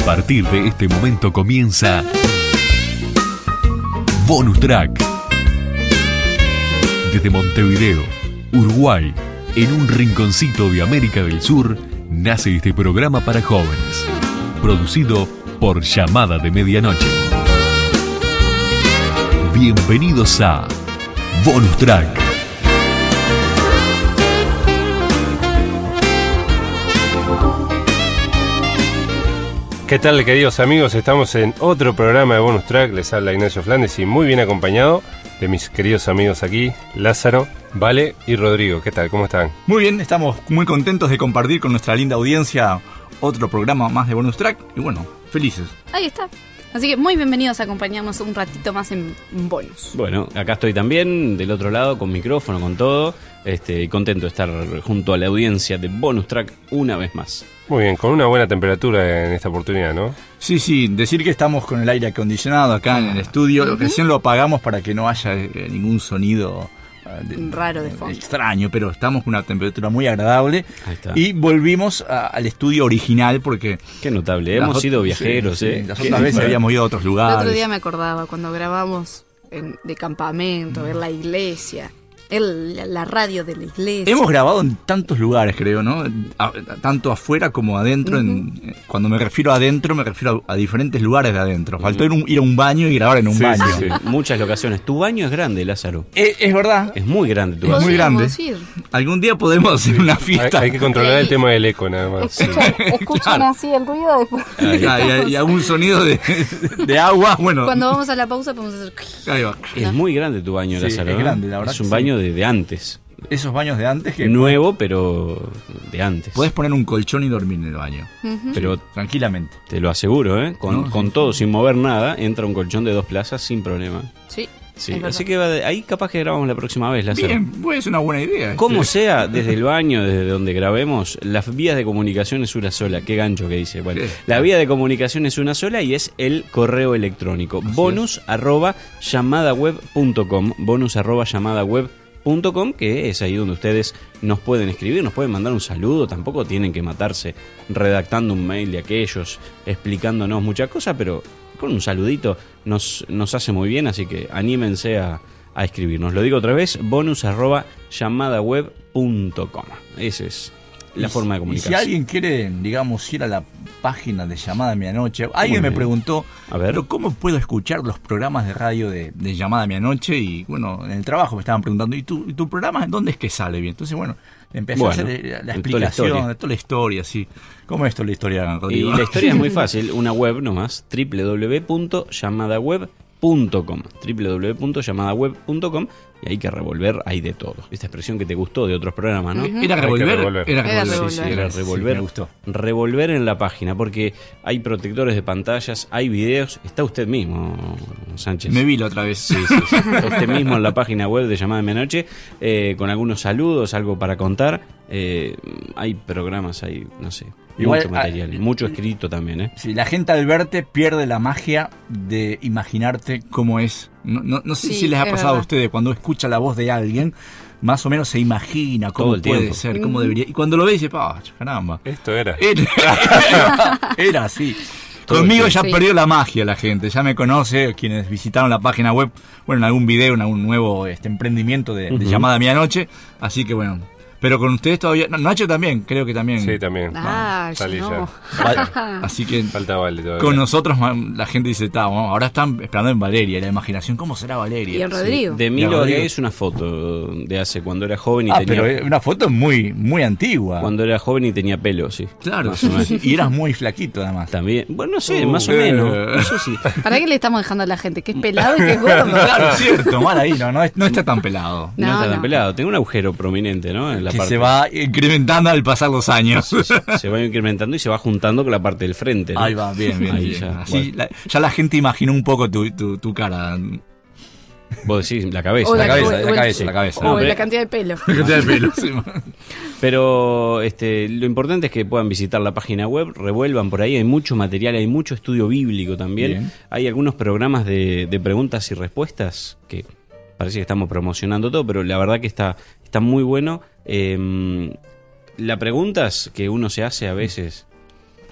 partir de este momento comienza Bonus Track. Desde Montevideo, Uruguay, en un rinconcito de América del Sur, nace este programa para jóvenes, producido por Llamada de Medianoche. Bienvenidos a Bonus Track. ¿Qué tal, queridos amigos? Estamos en otro programa de Bonus Track. Les habla Ignacio Flandes y muy bien acompañado de mis queridos amigos aquí, Lázaro, Vale y Rodrigo. ¿Qué tal? ¿Cómo están? Muy bien, estamos muy contentos de compartir con nuestra linda audiencia otro programa más de Bonus Track y bueno, felices. Ahí está. Así que muy bienvenidos a acompañarnos un ratito más en Bonus. Bueno, acá estoy también, del otro lado, con micrófono, con todo. Y contento de estar junto a la audiencia de Bonus Track una vez más. Muy bien, con una buena temperatura en esta oportunidad, ¿no? Sí, decir que estamos con el aire acondicionado acá en el estudio. Recién lo apagamos para que no haya ningún sonido raro de fondo. Extraño, pero estamos con una temperatura muy agradable. Ahí está. Y volvimos al estudio original porque... Qué notable, hemos sido viajeros, sí, las otras veces habíamos ido a otros lugares. El otro día me acordaba cuando grabamos de campamento, ver la iglesia. La radio de la iglesia. Hemos grabado en tantos lugares, creo, ¿no? Tanto afuera como adentro. Cuando me refiero a adentro, me refiero a diferentes lugares de adentro. Faltó ir a un baño y grabar en un baño. Sí. Muchas locaciones. Tu baño es grande, Lázaro. Es verdad. Es muy grande tu baño. Es muy grande. Ir. Algún día podemos hacer una fiesta. Hay que controlar el tema del eco, nada más. Escuchan claro. Así el ruido después. Y algún sonido de agua. Bueno. Cuando vamos a la pausa podemos hacer... Ahí va. Es muy grande tu baño, Lázaro. Es grande, la verdad. Es un baño de antes. Esos baños de antes que... Nuevo, pero de antes. Podés poner un colchón y dormir en el baño. Pero tranquilamente. Te lo aseguro, ¿eh? Con todo, sin mover nada, entra un colchón de 2 plazas sin problema. Sí. Así que ahí capaz que grabamos la próxima vez, Lázaro. Bien, pues es una buena idea. Como sea, desde el baño, desde donde grabemos, las vías de comunicación es una sola. Qué gancho que dice. Bueno, la vía de comunicación es una sola y es el correo electrónico. bonus@llamadaweb.com. bonus@llamadaweb.com, que es ahí donde ustedes nos pueden escribir, nos pueden mandar un saludo. Tampoco tienen que matarse redactando un mail de aquellos, explicándonos muchas cosas, pero con un saludito nos hace muy bien, así que anímense a escribirnos. Lo digo otra vez, bonus@llamadaweb.com. Esa es la forma de comunicarse. Y si alguien quiere, digamos, ir a la página de Llamada Medianoche, alguien me preguntó, pero ¿cómo puedo escuchar los programas de radio de Llamada Medianoche? Y bueno, en el trabajo me estaban preguntando, ¿y tu programa dónde es que sale bien? Entonces, bueno, empecé a hacer la explicación de toda la historia, sí. ¿Cómo es toda la historia, Rodrigo? Y la historia es muy fácil, una web nomás, www.llamadaweb.com, www.llamadaweb.com, y hay que revolver, hay de todo. Esta expresión que te gustó de otros programas, ¿no? Era revolver. Era revolver. Sí, me gustó. Revolver en la página, porque hay protectores de pantallas, hay videos. Está usted mismo, Sánchez. Me vi la otra vez. Sí. Está usted mismo en la página web de Llamada de Medianoche, con algunos saludos, algo para contar. Hay programas, hay, no sé, mucho material, mucho escrito también, ¿eh? Sí, la gente al verte pierde la magia de imaginarte cómo es. No sé si les ha pasado a ustedes cuando escucha la voz de alguien, más o menos se imagina cómo puede ser, cómo debería. Y cuando lo ve dice, caramba. Esto era así. Conmigo ya perdió la magia la gente, ya me conoce, quienes visitaron la página web, bueno, en algún video, en algún nuevo emprendimiento de Llamada Medianoche, así que bueno. Pero con ustedes todavía... Nacho también, creo que también. Sí, también. Salí ya. Así que... Falta Vale todavía. Con nosotros la gente dice, ahora están esperando en Valeria, la imaginación. ¿Cómo será Valeria? Y en Rodrigo. Sí. De mí lo que es una foto de hace cuando era joven y tenía... pero una foto muy, muy antigua. Cuando era joven y tenía pelo, sí. Claro, y eras muy flaquito además. También. Bueno, no sé, más o menos. No sé si... ¿Para qué le estamos dejando a la gente? Que es pelado y que es gordo. Claro, es cierto, mal ahí, no está tan pelado. No está tan pelado. Tengo un agujero prominente, ¿no? En la parte. Se va incrementando al pasar los años. Sí, se va incrementando y se va juntando con la parte del frente, ¿no? Ahí va, bien. Ahí ya, así, ya la gente imaginó un poco tu cara. Vos decís la cabeza. La cabeza. O la cantidad de pelo. La cantidad de pelo, sí. Pero lo importante es que puedan visitar la página web, revuelvan por ahí, hay mucho material, hay mucho estudio bíblico también. Bien. Hay algunos programas de preguntas y respuestas que parece que estamos promocionando todo, pero la verdad que está muy bueno. Las preguntas que uno se hace a veces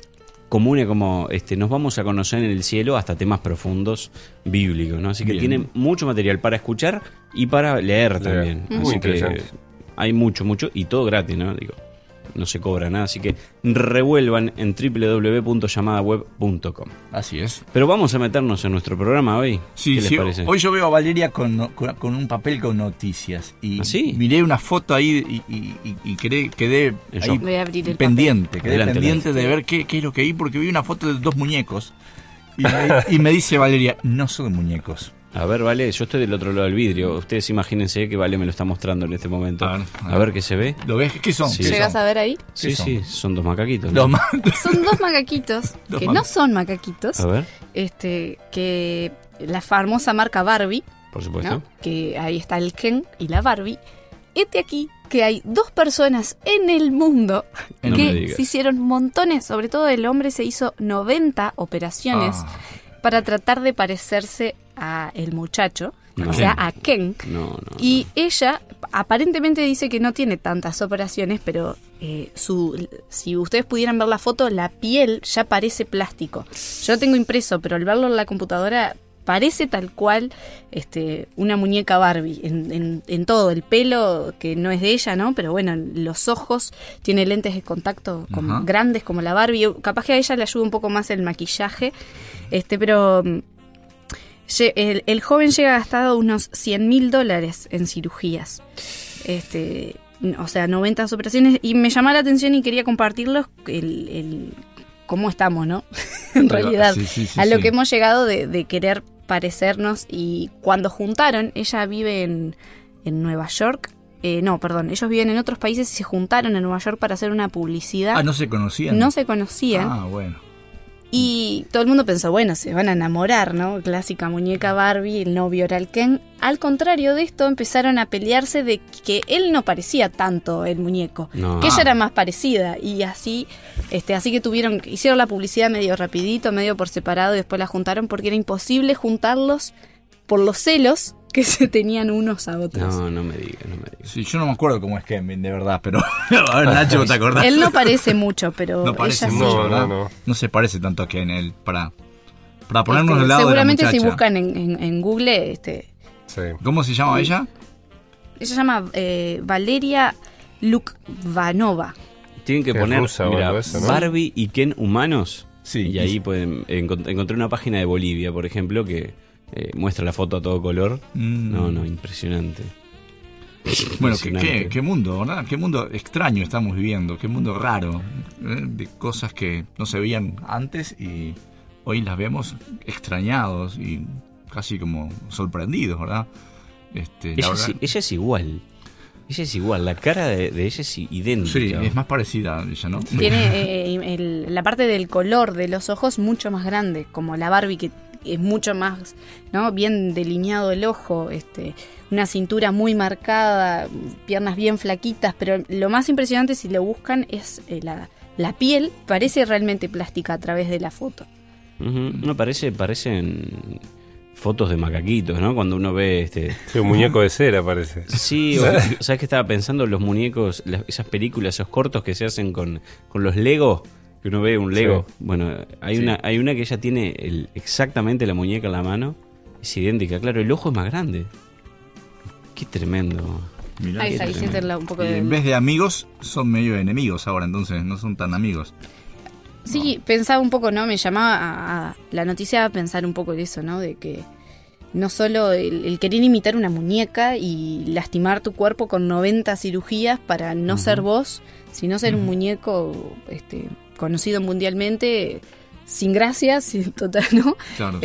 comune como nos vamos a conocer en el cielo, hasta temas profundos bíblicos, ¿no? Así que tiene mucho material para escuchar y para leer también. Muy interesante. Hay mucho, y todo gratis, ¿no? Digo, no se cobra nada, así que revuelvan en www.llamadaweb.com. Así es. Pero vamos a meternos en nuestro programa hoy. Sí, ¿Qué les parece? Hoy yo veo a Valeria con un papel con noticias. Y miré una foto ahí y quedé ahí Voy a abrir el pendiente. papel. Quedé pendiente de ver qué es lo que vi, porque vi una foto de 2 muñecos. Y me dice Valeria, no son muñecos. A ver, Vale, yo estoy del otro lado del vidrio. Ustedes imagínense que Vale me lo está mostrando en este momento. A ver qué se ve. ¿Lo ves? ¿Qué son? Sí. ¿Llegas a ver ahí? Sí, son 2 macaquitos, ¿no? Son 2 macaquitos, que no son macaquitos. A ver. Que la famosa marca Barbie, por supuesto, ¿no? Que ahí está el Ken y la Barbie. Aquí que hay 2 personas en el mundo que se hicieron montones, sobre todo el hombre se hizo 90 operaciones para tratar de parecerse a el muchacho, o sea, a Ken. Y ella aparentemente dice que no tiene tantas operaciones, pero si ustedes pudieran ver la foto, la piel ya parece plástico. Yo lo tengo impreso, pero al verlo en la computadora parece tal cual una muñeca Barbie en todo. El pelo, que no es de ella, ¿no? Pero bueno, los ojos, tiene lentes de contacto grandes como la Barbie. Capaz que a ella le ayuda un poco más el maquillaje, pero el joven llega a gastar unos $100,000 en cirugías. O sea, 90 operaciones. Y me llamó la atención y quería compartirlos cómo estamos, ¿no? En realidad, a lo que hemos llegado de querer parecernos. Y cuando juntaron, ella vive en Nueva York. Ellos viven en otros países y se juntaron en Nueva York para hacer una publicidad. ¿No se conocían? No se conocían. Bueno. Y todo el mundo pensó, bueno, se van a enamorar, ¿no? Clásica muñeca Barbie, el novio era el Ken. Al contrario de esto, empezaron a pelearse de que él no parecía tanto el muñeco, que ella era más parecida. Y así que hicieron la publicidad medio rapidito, medio por separado, y después la juntaron porque era imposible juntarlos por los celos que se tenían unos a otros. No me digas. Sí, yo no me acuerdo cómo es Ken, de verdad, pero a ver, Nacho, ¿te acordás? Él no parece mucho, pero no parece ella mucho, sí. ¿verdad? No se parece tanto a Ken, él, para ponernos del lado seguramente de la muchacha. Si buscan en Google, ¿Cómo se llama ella? Ella se llama Valeria Lukvanova. Tienen que poner eso, ¿no? Barbie y Ken humanos. Sí. Y ahí pueden encontrar una página de Bolivia, por ejemplo, que muestra la foto a todo color. No, impresionante. Bueno, qué mundo, ¿verdad? Qué mundo extraño estamos viviendo, qué mundo raro, de cosas que no se veían antes y hoy las vemos extrañados y casi como sorprendidos, ¿verdad? Ella es igual. Ella es igual, la cara de ella es idéntica. Sí, es más parecida a ella, ¿no? Tiene la parte del color de los ojos mucho más grande, como la Barbie, que es mucho más, ¿no? Bien delineado el ojo, una cintura muy marcada, piernas bien flaquitas, pero lo más impresionante, si lo buscan, es la piel, parece realmente plástica a través de la foto. No, parecen fotos de macaquitos, ¿no? Cuando uno ve un muñeco de cera parece. Sí, ¿sabes qué estaba pensando? Los muñecos, esas películas, esos cortos que se hacen con los Lego, que uno ve un Lego. Sí. Bueno, hay una que ella tiene exactamente la muñeca en la mano, es idéntica, claro, el ojo es más grande. Qué tremendo. Mirá, ahí siéntenla un poco de... En vez de amigos, son medio enemigos ahora, entonces no son tan amigos. Sí, pensaba un poco, ¿no? Me llamaba a la noticia a pensar un poco de eso, ¿no? De que no solo el querer imitar una muñeca y lastimar tu cuerpo con 90 cirugías para no ser vos, sino ser un muñeco conocido mundialmente, sin gracia, total, ¿no? Claro,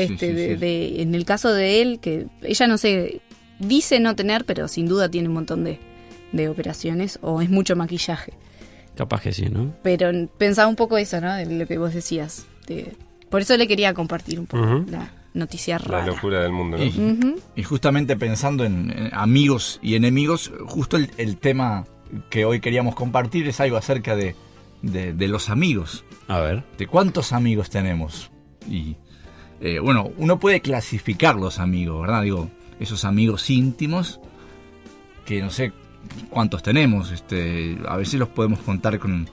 en el caso de él, que ella no sé, dice no tener, pero sin duda tiene un montón de operaciones, o es mucho maquillaje. Capaz que sí, ¿no? Pero pensaba un poco eso, ¿no? De lo que vos decías. Por eso le quería compartir un poco la noticia rara. La locura del mundo, ¿no? Y justamente pensando en amigos y enemigos, justo el tema que hoy queríamos compartir es algo acerca de los amigos. A ver. De cuántos amigos tenemos. Y bueno, uno puede clasificar los amigos, ¿verdad? Digo, esos amigos íntimos que no sé cuántos tenemos, a veces los podemos contar con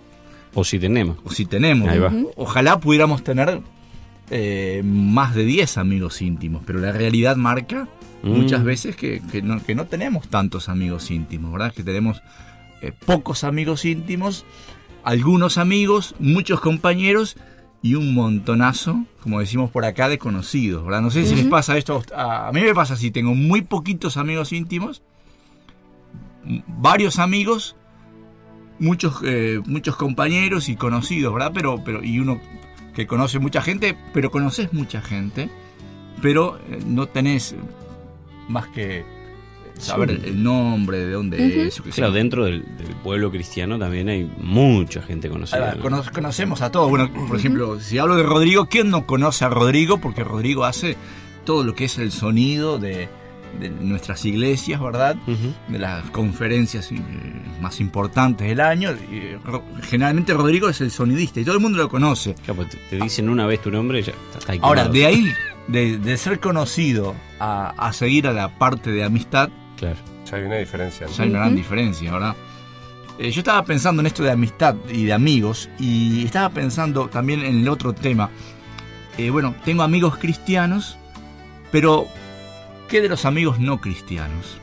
O si tenemos. Ahí va. Ojalá pudiéramos tener más de 10 amigos íntimos, pero la realidad marca muchas veces que no tenemos tantos amigos íntimos, ¿verdad? Que tenemos pocos amigos íntimos, algunos amigos, muchos compañeros y un montonazo, como decimos por acá, de conocidos, ¿verdad? No sé si les pasa esto, a mí me pasa así, tengo muy poquitos amigos íntimos, varios amigos, muchos compañeros y conocidos, ¿verdad? Pero y uno que conoce mucha gente, pero conoces mucha gente, pero no tenés más que saber el nombre, de dónde es. Claro, dentro del pueblo cristiano también hay mucha gente conocida. Conocemos a todos. Bueno, por ejemplo, si hablo de Rodrigo, ¿quién no conoce a Rodrigo? Porque Rodrigo hace todo lo que es el sonido de nuestras iglesias, ¿verdad? De las conferencias más importantes del año. Generalmente Rodrigo es el sonidista y todo el mundo lo conoce. Claro, te dicen una vez tu nombre y ya está ahí. Ahora, de ahí, de ser conocido a seguir a la parte de amistad, claro, ya hay una diferencia, ¿no? Ya hay una gran diferencia, ¿verdad? Yo estaba pensando en esto de amistad y de amigos, y estaba pensando también en el otro tema. Bueno, tengo amigos cristianos, pero ¿qué de los amigos no cristianos?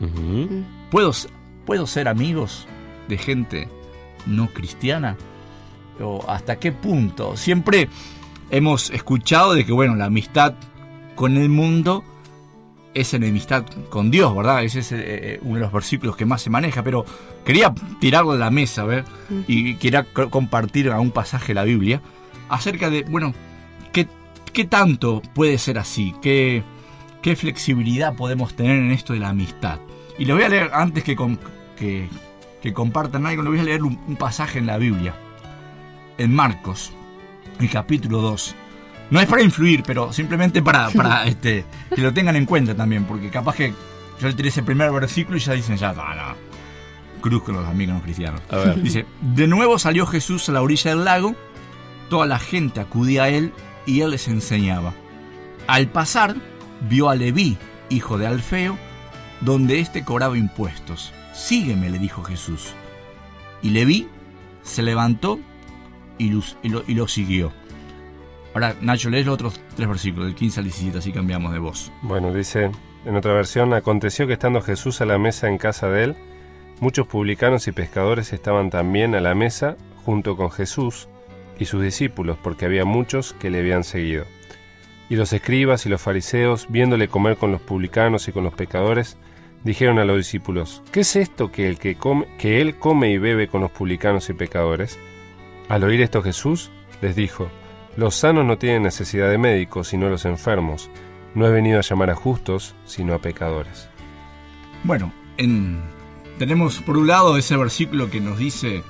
¿Puedo ser amigos de gente no cristiana? ¿O hasta qué punto? Siempre hemos escuchado de que, bueno, la amistad con el mundo es enemistad con Dios, ¿verdad? Ese es uno de los versículos que más se maneja, pero quería tirarlo de la mesa, ¿ver? Y quería compartir un pasaje de la Biblia acerca de, bueno, ¿qué tanto puede ser así? ¿Qué flexibilidad podemos tener en esto de la amistad? Y les voy a leer, antes que compartan algo, les voy a leer un pasaje en la Biblia, en Marcos, el capítulo 2. No es para influir, pero simplemente para que lo tengan en cuenta también, porque capaz que yo le tiré ese primer versículo y ya dicen, no, cruz con los amigos no cristianos. A ver. Dice, de nuevo salió Jesús a la orilla del lago, toda la gente acudía a él y él les enseñaba. Al pasar, vio a Leví, hijo de Alfeo, donde éste cobraba impuestos. Sígueme, le dijo Jesús. Y Leví se levantó y lo siguió. Ahora, Nacho, lees los otros 3 versículos, del 15 al 17, así cambiamos de voz. Bueno, dice en otra versión, aconteció que estando Jesús a la mesa en casa de él, muchos publicanos y pescadores estaban también a la mesa junto con Jesús y sus discípulos, porque había muchos que le habían seguido. Y los escribas y los fariseos, viéndole comer con los publicanos y con los pecadores, dijeron a los discípulos, ¿qué es esto que él come y bebe con los publicanos y pecadores? Al oír esto Jesús les dijo, los sanos no tienen necesidad de médicos, sino los enfermos. No he venido a llamar a justos, sino a pecadores. Bueno, tenemos por un lado ese versículo que nos dice,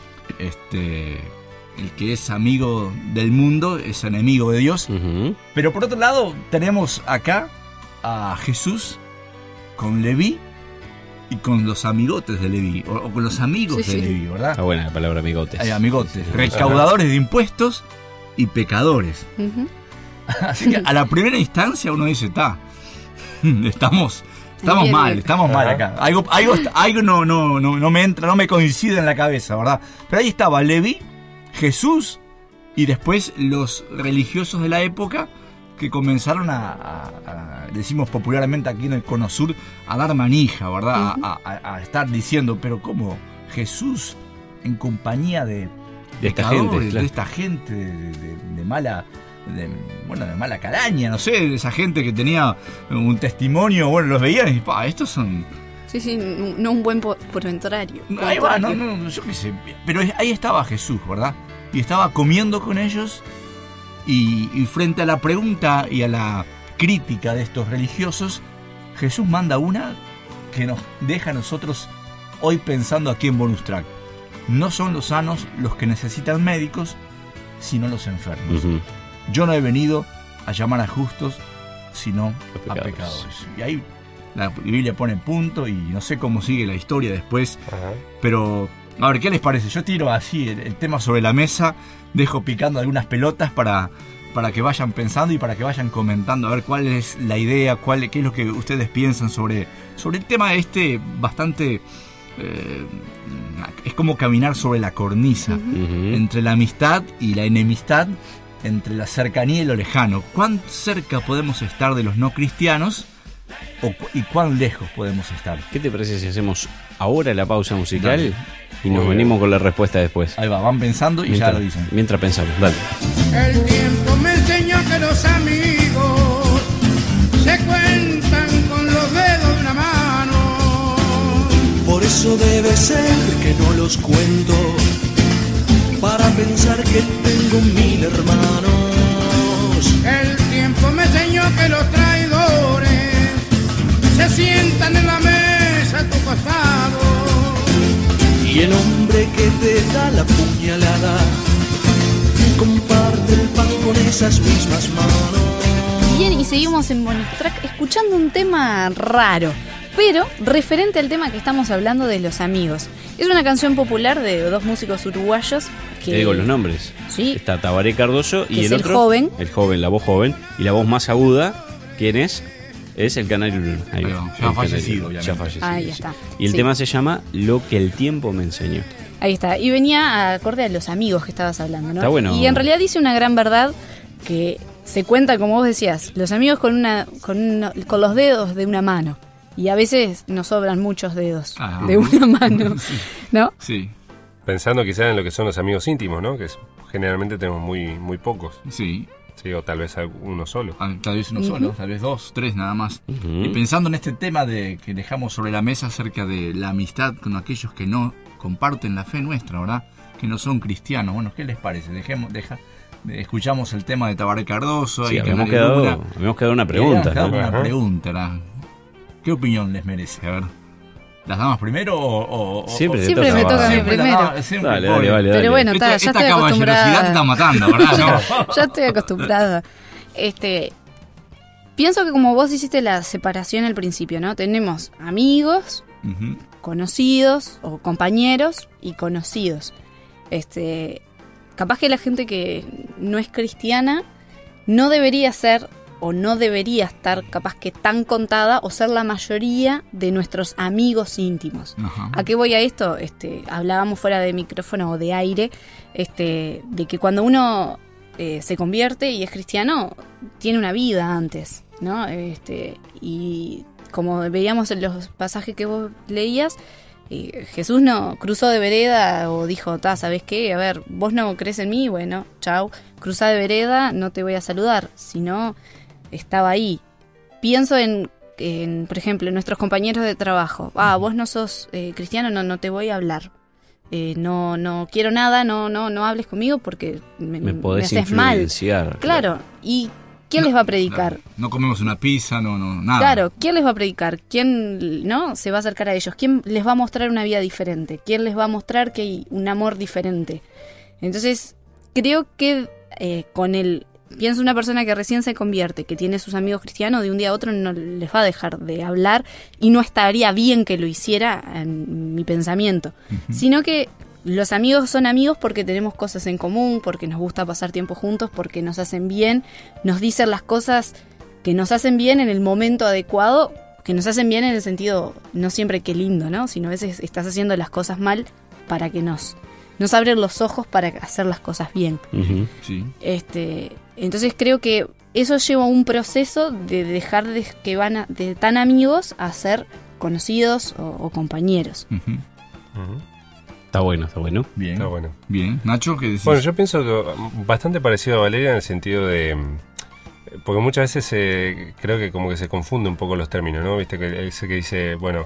el que es amigo del mundo es enemigo de Dios. Pero por otro lado tenemos acá a Jesús con Leví y con los amigotes de Leví, o con los amigos de Leví, ¿verdad? Está buena la palabra amigotes. Amigotes, recaudadores de impuestos y pecadores. Así que a la primera instancia uno dice, estamos mal acá. Algo no me entra, no me coincide en la cabeza, ¿verdad? Pero ahí estaba Leví, Jesús y después los religiosos de la época que comenzaron a decimos popularmente aquí en el Cono Sur, a dar manija, ¿verdad? A estar diciendo, pero ¿cómo? Jesús en compañía de esta gente, claro. De esta gente de mala calaña, no sé, de esa gente que tenía un testimonio, bueno, los veían y estos son... Sí, no un buen porventorario. Ahí va, no, yo qué sé, pero ahí estaba Jesús, ¿verdad? Y estaba comiendo con ellos y frente a la pregunta y a la crítica de estos religiosos, Jesús manda una que nos deja a nosotros hoy pensando aquí en Bonus Track. No son los sanos los que necesitan médicos, sino los enfermos. Yo no he venido a llamar a justos, sino a pecadores. Y ahí la Biblia pone punto y no sé cómo sigue la historia después. Pero, a ver, ¿qué les parece? Yo tiro así el tema sobre la mesa, dejo picando algunas pelotas para que vayan pensando y para que vayan comentando, a ver cuál es la idea, qué es lo que ustedes piensan sobre el tema bastante es como caminar sobre la cornisa, entre la amistad y la enemistad, entre la cercanía y lo lejano. ¿Cuán cerca podemos estar de los no cristianos y cuán lejos podemos estar? ¿Qué te parece si hacemos ahora la pausa musical? Dale. Y nos venimos con la respuesta después? Ahí va, van pensando y ya lo dicen. Mientras pensamos, dale. El tiempo me enseñó que los amigos se cuentan con los dedos de una mano. Por eso debe ser que no los cuento, para pensar que tengo 1000 hermanos. El tiempo me enseñó que los traidores se sientan en la mesa a tu costado. Y el hombre que te da la puñalada comparte el pan con esas mismas manos. Bien, y seguimos en Bonus Track escuchando un tema raro, pero referente al tema que estamos hablando de los amigos. Es una canción popular de 2 músicos uruguayos que... Te digo los nombres. Sí. Está Tabaré Cardoso y el otro... el joven. La voz joven. Y la voz más aguda, ¿quién es? Es el Canario Luna. Ahí va, ya fallecido. Ahí está. Y el tema se llama Lo que el tiempo me enseñó. Ahí está. Y venía acorde a los amigos que estabas hablando, ¿no? Está bueno. Y en realidad dice una gran verdad que se cuenta, como vos decías, los amigos con los dedos de una mano. Y a veces nos sobran muchos dedos de una mano, ¿no? Sí. Pensando quizás en lo que son los amigos íntimos, ¿no? Que generalmente tenemos muy pocos. Sí. Sí, o tal vez uno solo. Tal vez uno solo, tal vez 2, 3 nada más. Y pensando en este tema que dejamos sobre la mesa acerca de la amistad con aquellos que no comparten la fe nuestra, ¿verdad? Que no son cristianos. Bueno, ¿qué les parece? Escuchamos el tema de Tabaré Cardoso. Sí, habíamos quedado una pregunta. Una pregunta. ¿Qué opinión les merece? A ver. ¿Las damos primero o siempre me toca a mí primero? Dale. Pero bueno, ya esta estoy acostumbrada. caballerosidad te está matando, ¿verdad? No. Ya estoy acostumbrada. Pienso que como vos hiciste la separación al principio, ¿no? Tenemos amigos, conocidos o compañeros y conocidos. Capaz que la gente que no es cristiana no debería ser o no debería estar capaz que tan contada o ser la mayoría de nuestros amigos íntimos. Ajá. ¿A qué voy a esto? Hablábamos fuera de micrófono o de aire, de que cuando uno se convierte y es cristiano, tiene una vida antes, ¿no? Y como veíamos en los pasajes que vos leías, Jesús no cruzó de vereda o dijo, ¿sabes qué? A ver, vos no crees en mí, bueno, chau, cruzá de vereda, no te voy a saludar, sino estaba ahí. Pienso en, por ejemplo, en nuestros compañeros de trabajo. Vos no sos cristiano, no te voy a hablar. No quiero nada, no hables conmigo porque me podés haces mal. influenciar. Claro, ¿y quién les va a predicar? Claro. No comemos una pizza, nada. Claro, ¿quién les va a predicar? ¿Quién se va a acercar a ellos? ¿Quién les va a mostrar una vida diferente? ¿Quién les va a mostrar que hay un amor diferente? Entonces, creo que pienso una persona que recién se convierte, que tiene sus amigos cristianos, de un día a otro no les va a dejar de hablar y no estaría bien que lo hiciera en mi pensamiento, sino que los amigos son amigos porque tenemos cosas en común, porque nos gusta pasar tiempo juntos, porque nos hacen bien, nos dicen las cosas que nos hacen bien en el momento adecuado, que nos hacen bien en el sentido, no siempre que lindo, ¿no? Sino a veces estás haciendo las cosas mal para que nos abren los ojos para hacer las cosas bien. Sí. Entonces creo que eso lleva a un proceso de dejar de tan amigos a ser conocidos o compañeros. Está bueno. Bien. Está bueno. Bien. Nacho, ¿qué decís? Bueno, yo pienso que bastante parecido a Valeria en el sentido de... Porque muchas veces creo que como que se confunde un poco los términos, ¿no? Viste que ese que dice, bueno,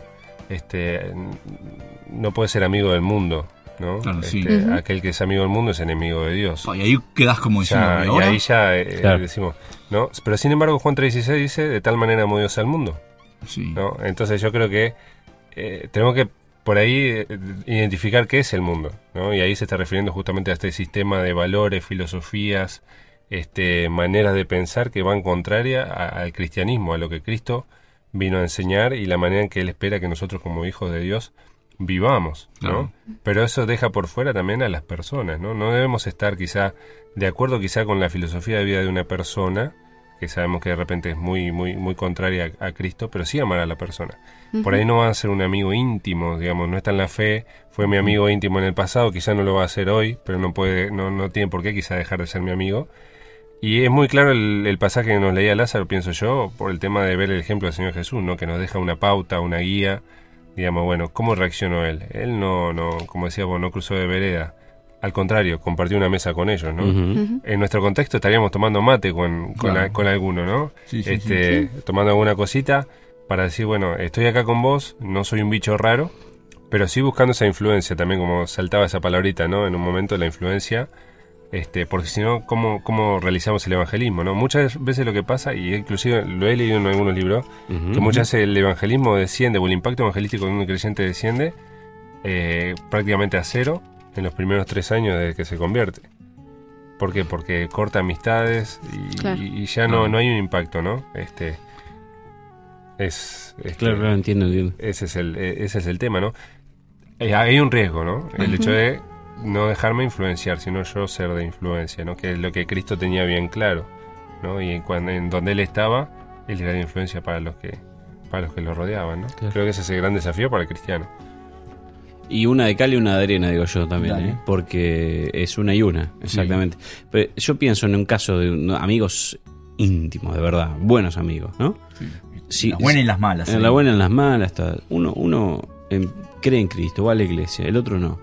no puede ser amigo del mundo, ¿no? Claro, sí. Aquel que es amigo del mundo es enemigo de Dios. Y ahí quedás como diciendo, y ahí ya claro. decimos, ¿no? Pero sin embargo Juan 3:16 dice, de tal manera amó Dios al mundo, sí. ¿no? Entonces yo creo que tenemos que por ahí identificar qué es el mundo, ¿no? Y ahí se está refiriendo justamente a este sistema de valores, filosofías, maneras de pensar que van contraria al cristianismo, a lo que Cristo vino a enseñar y la manera en que Él espera que nosotros como hijos de Dios vivamos, ¿no? Claro. Pero eso deja por fuera también a las personas, ¿no? No debemos estar de acuerdo quizá con la filosofía de vida de una persona, que sabemos que de repente es muy contraria a Cristo, pero sí amar a la persona. Por ahí no va a ser un amigo íntimo, digamos, no está en la fe, fue mi amigo íntimo en el pasado, quizá no lo va a ser hoy, pero no tiene por qué quizá dejar de ser mi amigo. Y es muy claro el pasaje que nos leía Lázaro, pienso yo, por el tema de ver el ejemplo del Señor Jesús, ¿no? Que nos deja una pauta, una guía, digamos, bueno, ¿cómo reaccionó él? Él no como decíamos, no cruzó de vereda. Al contrario, compartió una mesa con ellos, ¿no? En nuestro contexto estaríamos tomando mate con alguno, ¿no? Sí. Tomando alguna cosita para decir, bueno, estoy acá con vos, no soy un bicho raro, pero sí buscando esa influencia también, como saltaba esa palabrita, ¿no? En un momento la influencia, porque si no, ¿cómo realizamos el evangelismo, ¿no? Muchas veces lo que pasa, y inclusive lo he leído en algunos libros, que muchas veces el evangelismo desciende, o el impacto evangelístico de un creyente desciende prácticamente a cero en los primeros 3 años desde que se convierte. ¿Por qué? Porque corta amistades y ya no hay un impacto, ¿no? Claro, entiendo. Ese es el tema, ¿no? Hay un riesgo, ¿no? El hecho de no dejarme influenciar, sino yo ser de influencia, ¿no? Que es lo que Cristo tenía bien claro, ¿no? Y en donde él estaba, él era de influencia para los que lo rodeaban, ¿no? Claro. Creo que ese es el gran desafío para el cristiano. Y una de cal y una de arena, digo yo también, porque es una y una, exactamente. Sí. Pero yo pienso en un caso de amigos íntimos, de verdad, buenos amigos, ¿no? Sí, las buenas y las malas. En la buena y en las malas. Uno cree en Cristo, va a la iglesia, el otro no.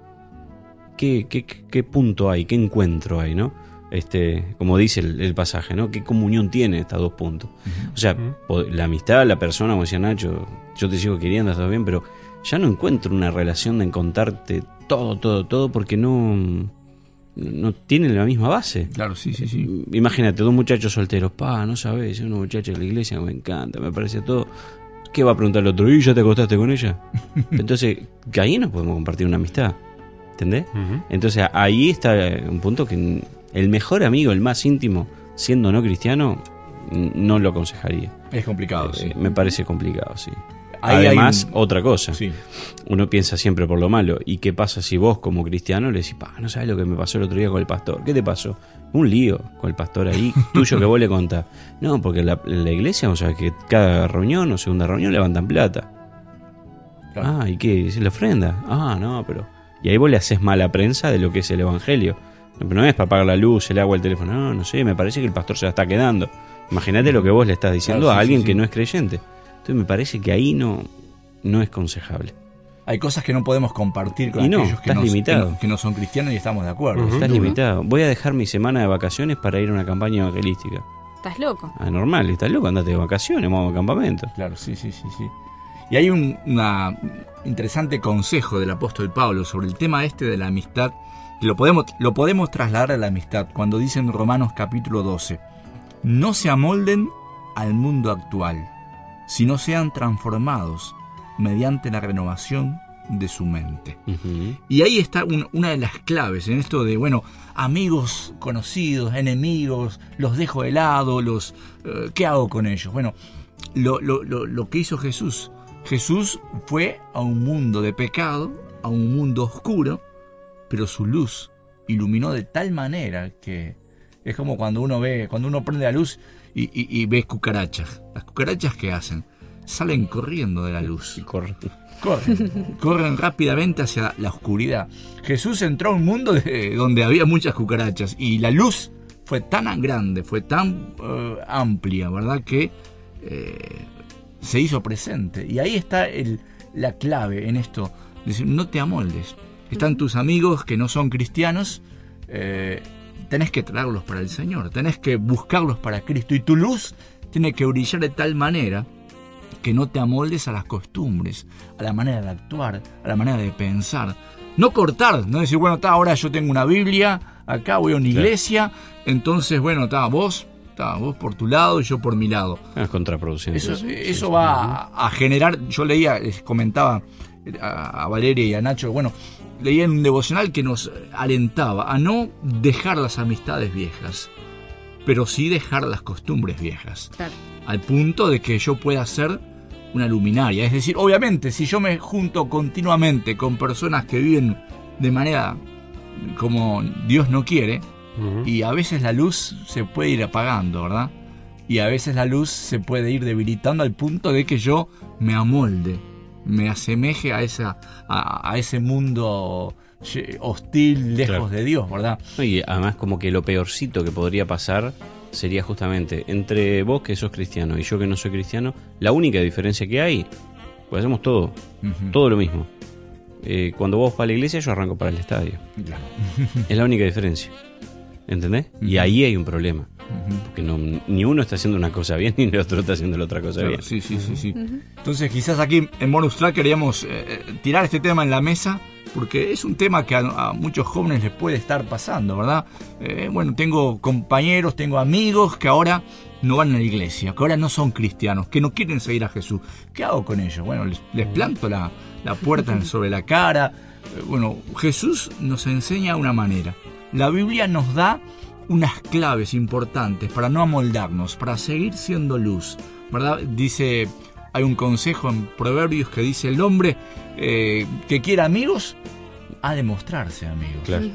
¿Qué punto hay? ¿Qué encuentro hay, no? Como dice el pasaje, ¿no? ¿Qué comunión tiene estos 2 puntos? O sea, la amistad, la persona, como decía Nacho, yo te sigo queriendo, está bien, pero ya no encuentro una relación de contarte todo, porque no tienen la misma base. Claro, sí. Imagínate, 2 muchachos solteros, no sabes, una muchacha de la iglesia me encanta, me parece todo. ¿Qué va a preguntar el otro? ¿Y ya te acostaste con ella? Entonces, que ahí no podemos compartir una amistad, ¿entendés? Entonces, ahí está un punto que el mejor amigo, el más íntimo, siendo no cristiano, no lo aconsejaría. Es complicado, sí. Me parece complicado, sí. Además, otra cosa, uno piensa siempre por lo malo. ¿Y qué pasa si vos como cristiano le decís, no sabes lo que me pasó el otro día con el pastor? ¿Qué te pasó? Un lío con el pastor ahí, tuyo, que vos le contás. No, porque en la iglesia, o sea, que cada reunión o segunda reunión levantan plata. Claro. ¿Y qué? ¿Es la ofrenda? No, pero... Y ahí vos le haces mala prensa de lo que es el evangelio. No es para pagar la luz, el agua, el teléfono. No sé, me parece que el pastor se la está quedando. Imagínate lo que vos le estás diciendo a alguien que no es creyente. Entonces me parece que ahí no es aconsejable. Hay cosas que no podemos compartir con aquellos que no son cristianos y estamos de acuerdo. Estás limitado. Voy a dejar mi semana de vacaciones para ir a una campaña evangelística. ¿Estás loco? Normal, estás loco, andate de vacaciones, vamos a campamento. Claro, sí. Y hay un interesante consejo del apóstol Pablo sobre el tema de la amistad. Lo podemos trasladar a la amistad cuando dice en Romanos capítulo 12: no se amolden al mundo actual, sino sean transformados mediante la renovación de su mente. Y ahí está una de las claves en esto de, amigos conocidos, enemigos, los dejo de lado, ¿qué hago con ellos? Bueno, lo que hizo Jesús fue a un mundo de pecado, a un mundo oscuro, pero su luz iluminó de tal manera que es como cuando uno prende la luz y ve cucarachas. Las cucarachas, ¿qué hacen? Salen corriendo de la luz. Corren rápidamente hacia la oscuridad. Jesús entró a un mundo donde había muchas cucarachas y la luz fue tan grande, fue tan amplia, ¿verdad? Que se hizo presente. Y ahí está la clave en esto. Decir, no te amoldes. Están tus amigos que no son cristianos, tenés que traerlos para el Señor, tenés que buscarlos para Cristo, y tu luz tiene que brillar de tal manera que no te amoldes a las costumbres, a la manera de actuar, a la manera de pensar. No cortar, no decir, ahora yo tengo una Biblia, acá voy a una iglesia, entonces, vos por tu lado y yo por mi lado. Es contraproducente. Eso va a generar, yo leía, les comentaba a Valeria y a Nacho, leía en un devocional que nos alentaba a no dejar las amistades viejas, pero sí dejar las costumbres viejas. Claro. Al punto de que yo pueda ser una luminaria. Es decir, obviamente, si yo me junto continuamente con personas que viven de manera como Dios no quiere, y a veces la luz se puede ir apagando, ¿verdad? y a veces la luz se puede ir debilitando al punto de que yo me amolde, me asemeje a ese mundo hostil, lejos de Dios, ¿verdad? Y además como que lo peorcito que podría pasar sería justamente entre vos que sos cristiano y yo que no soy cristiano, la única diferencia que hay, pues hacemos todo lo mismo. Cuando vos vas para la iglesia, yo arranco para el estadio. Claro. Es la única diferencia. ¿Entendés? Y ahí hay un problema. Porque ni uno está haciendo una cosa bien ni el otro está haciendo la otra cosa bien. Sí. Entonces quizás aquí en Bonus Track queríamos tirar este tema en la mesa, porque es un tema que a muchos jóvenes les puede estar pasando, ¿verdad? Tengo compañeros, tengo amigos que ahora no van a la iglesia, que ahora no son cristianos, que no quieren seguir a Jesús. ¿Qué hago con ellos? Bueno, les planto la puerta sobre la cara. Jesús nos enseña una manera. La Biblia nos da unas claves importantes para no amoldarnos, para seguir siendo luz, ¿verdad? Hay un consejo en Proverbios que dice: el hombre que quiera amigos ha de mostrarse amigo. Claro.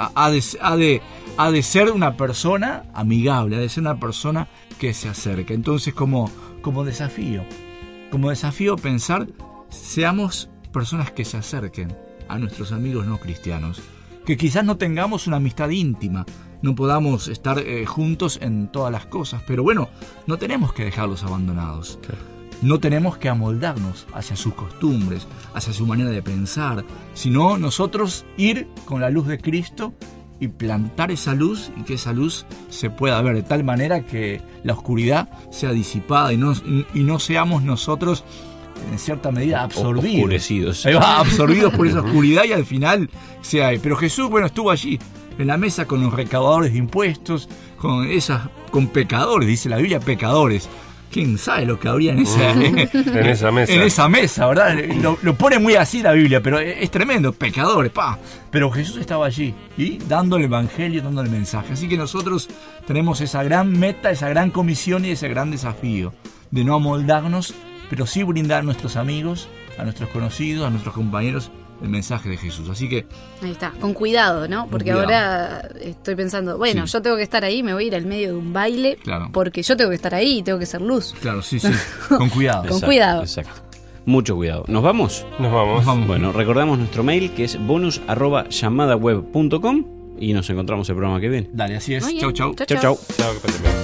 Ha de ser una persona amigable, ha de ser una persona que se acerque. Entonces, como desafío pensar, seamos personas que se acerquen a nuestros amigos no cristianos, que quizás no tengamos una amistad íntima, no podamos estar juntos en todas las cosas, pero no tenemos que dejarlos abandonados. Claro. No tenemos que amoldarnos hacia sus costumbres, hacia su manera de pensar, sino nosotros ir con la luz de Cristo y plantar esa luz, y que esa luz se pueda ver de tal manera que la oscuridad sea disipada y no seamos nosotros en cierta medida absorbidos. Oscurecidos. Absorbidos por esa oscuridad y al final Pero Jesús, estuvo allí en la mesa con los recaudadores de impuestos, con pecadores, dice la Biblia, pecadores. ¿Quién sabe lo que habría en esa mesa? En esa mesa, ¿verdad? Lo pone muy así la Biblia, pero es tremendo, pecadores, Pero Jesús estaba allí y dando el evangelio, dando el mensaje. Así que nosotros tenemos esa gran meta, esa gran comisión y ese gran desafío de no amoldarnos, pero sí brindar a nuestros amigos, a nuestros conocidos, a nuestros compañeros el mensaje de Jesús. Así que ahí está, con cuidado, ¿no? Porque ahora estoy pensando, yo tengo que estar ahí, me voy a ir al medio de un baile, claro, porque yo tengo que estar ahí y tengo que ser luz. Claro, sí, con cuidado. Con cuidado. Exacto. Mucho cuidado. ¿Nos vamos? Nos vamos. Bueno, recordamos nuestro mail, que es bonus@llamadaweb.com, y nos encontramos el programa que viene. Dale, así es. Chau. Chau. Chao, que pasen bien.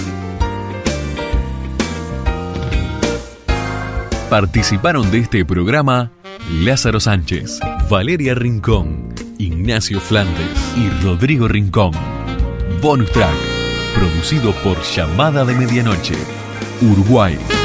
Participaron de este programa Lázaro Sánchez, Valeria Rincón, Ignacio Flandes y Rodrigo Rincón. Bonus Track, producido por Llamada de Medianoche, Uruguay.